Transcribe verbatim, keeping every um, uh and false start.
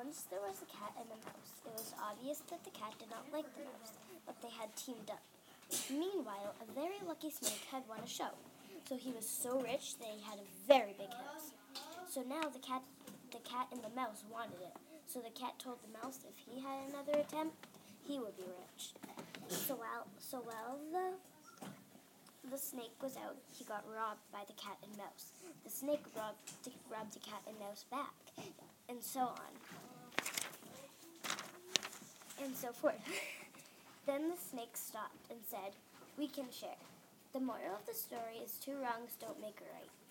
Once there was a cat and a mouse. It was obvious that the cat did not like the mouse, but they had teamed up. Meanwhile, a very lucky snake had won a show. So he was so rich that he had a very big house. So now the cat, the cat and the mouse wanted it. So the cat told the mouse if he had another attempt, he would be rich. So while, so while the the snake was out, he got robbed by the cat and mouse. The snake robbed, robbed the cat and mouse back, and so on, and so forth. Then the snake stopped and said, "We can share." The moral of the story is two wrongs don't make a right.